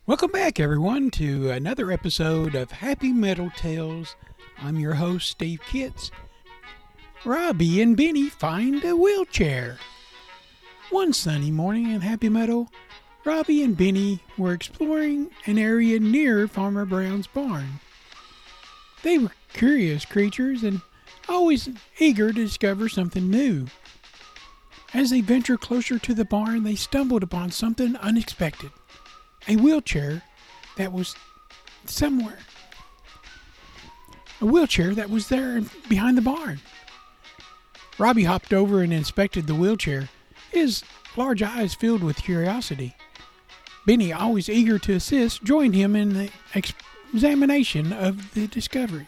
Welcome back, everyone, to another episode of Happy Meadow Tales. I'm your host, Steve Kitts. Robbie and Benny find a wheelchair. One sunny morning in Happy Meadow, Robbie and Benny were exploring an area near Farmer Brown's barn. They were curious creatures and always eager to discover something new. As they ventured closer to the barn, they stumbled upon something unexpected. A wheelchair that was somewhere. A wheelchair that was there behind the barn. Robbie hopped over and inspected the wheelchair, his large eyes filled with curiosity. Benny, always eager to assist, joined him in the examination of the discovery.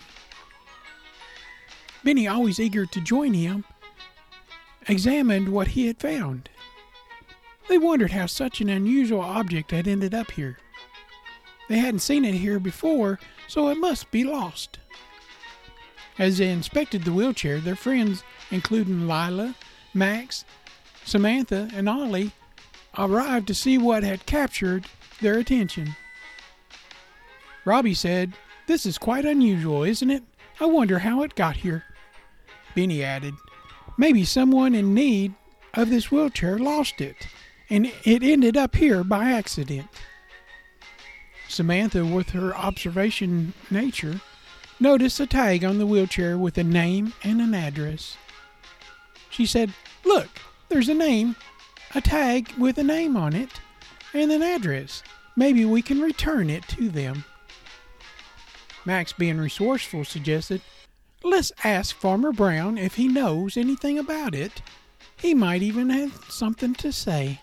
Benny, always eager to join him, examined what he had found. They wondered how such an unusual object had ended up here. They hadn't seen it here before, so it must be lost. As they inspected the wheelchair, their friends, including Lila, Max, Samantha, and Ollie, arrived to see what had captured their attention. Robbie said, "This is quite unusual, isn't it? I wonder how it got here." Benny added, "Maybe someone in need of this wheelchair lost it, and it ended up here by accident." Samantha, with her observation nature, noticed a tag on the wheelchair with a name and an address. She said, "Look, there's a tag with a name on it and an address. Maybe we can return it to them." Max, being resourceful, suggested, "Let's ask Farmer Brown if he knows anything about it. He might even have something to say."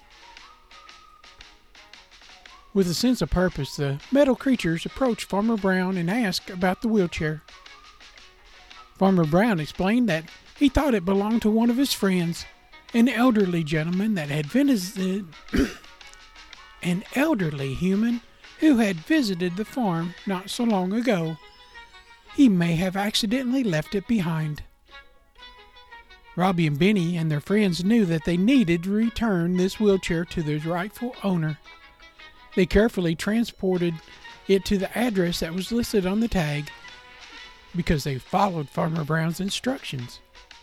With a sense of purpose, the meadow creatures approached Farmer Brown and asked about the wheelchair. Farmer Brown explained that he thought it belonged to one of his friends, an elderly gentleman that had visited an elderly human who had visited the farm not so long ago. He may have accidentally left it behind. Robbie and Benny and their friends knew that they needed to return this wheelchair to their rightful owner. They carefully transported it to the address that was listed on the tag because they followed Farmer Brown's instructions.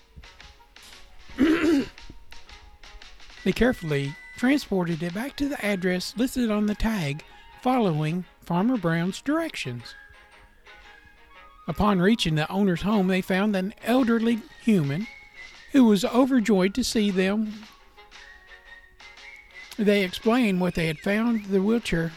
They carefully transported it back to the address listed on the tag, following Farmer Brown's directions. Upon reaching the owner's home, they found an elderly human who was overjoyed to see them. They explained what they had found the wheelchair.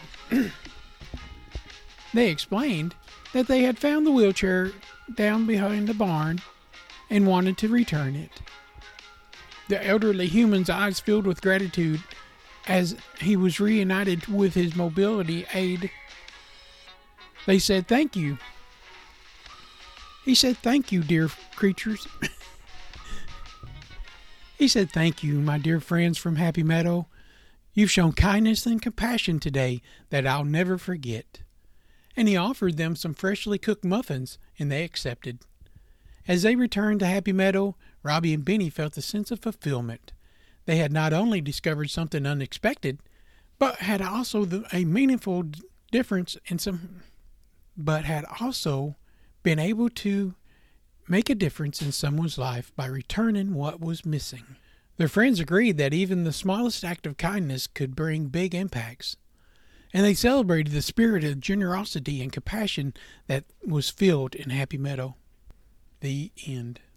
They explained that they had found the wheelchair down behind the barn and wanted to return it. The elderly human's eyes filled with gratitude as he was reunited with his mobility aid. They said, "Thank you." He said, "Thank you, dear creatures." He said, "Thank you, my dear friends from Happy Meadow. You've shown kindness and compassion today that I'll never forget." And he offered them some freshly cooked muffins, and they accepted. As they returned to Happy Meadow, Robbie and Benny felt a sense of fulfillment. They had not only discovered something unexpected, but had also a meaningful difference in but had also been able to make a difference in someone's life by returning what was missing. Their friends agreed that even the smallest act of kindness could bring big impacts, and they celebrated the spirit of generosity and compassion that was filled in Happy Meadow. The end.